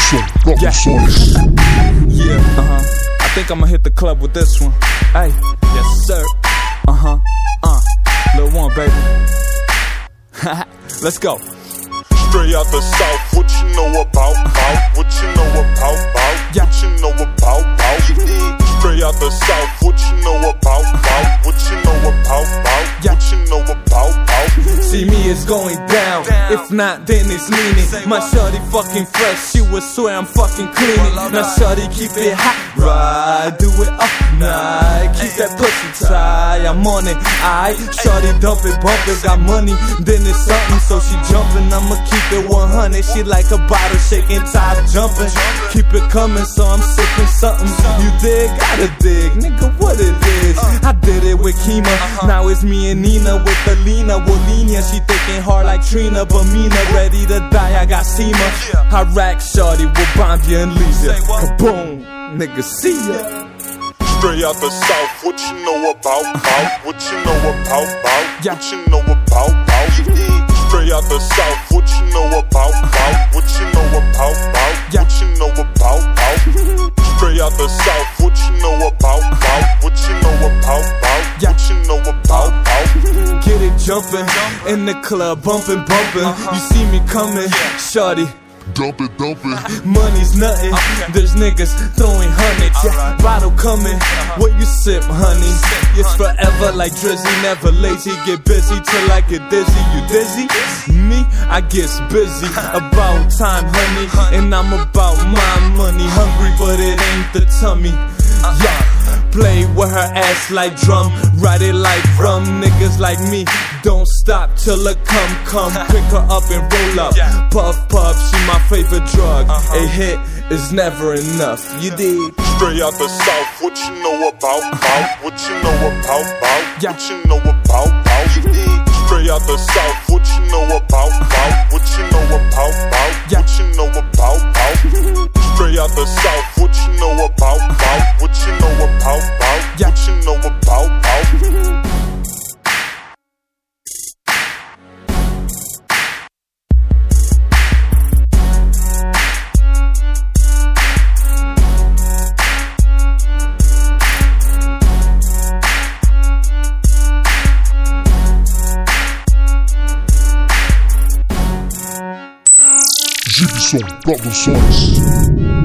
Yeah, I think I'ma hit the club with this one. Hey, yes sir. Lil One, baby. Let's go. Straight out the south, what you know about, what you know about, Yeah. what you know about, Straight out the south, what you know about, what you know about, Yeah. what you know about, See me, it's going down. If not, then it's leaning. My shorty fucking fresh, she would swear I'm fucking cleaning. Now shorty keep it hot, right? Do it up night, keep that pussy tight. I'm on it, aight. Shorty dump it, bump it, got money, then it's something. So she jumping, I'ma keep it 100. She like a bottle shaking, top jumping. Keep it coming, so I'm sipping something. You dig? Gotta dig, nigga, what it is. I did it with Kima, now it's me and Nina with Alina. Wolenia, she thinking hard like Trina, but Mina ready to die. I got SEMA. I rack shorty, will bomb you and leave ya. Kaboom, nigga, see ya. Straight out the south, what you know about, what you know about, Yeah. what you know about, Straight out the south, what you know about, what you know about, Yeah. what you know about, Straight out the south, what you know about, what you know about, Yeah. what you know about, Get it jumping, in the club, bumping, bumping. You see me coming, shorty. dump it, Money's nothing, there's niggas throwing hundreds. Yeah, bottle coming, what you sip, honey? It's forever like Drizzy, never lazy. Get busy till I get dizzy. You dizzy? Me, I get busy. About time, honey, and I'm about my money. Hungry, but it ain't the tummy. Yeah. Play with her ass like drum, ride it like rum. Niggas like me don't stop till it come. Pick her up and roll up, puff puff. She my favorite drug. A hit is never enough. You dig? Straight out the south, what you know about, what you know about, Yeah. what you know about, Straight out the south, what you know about, what you know about, Yeah. what you know about, Straight out the south, what you know about, what you know about, Yeah. what you know about, Gibson Produções.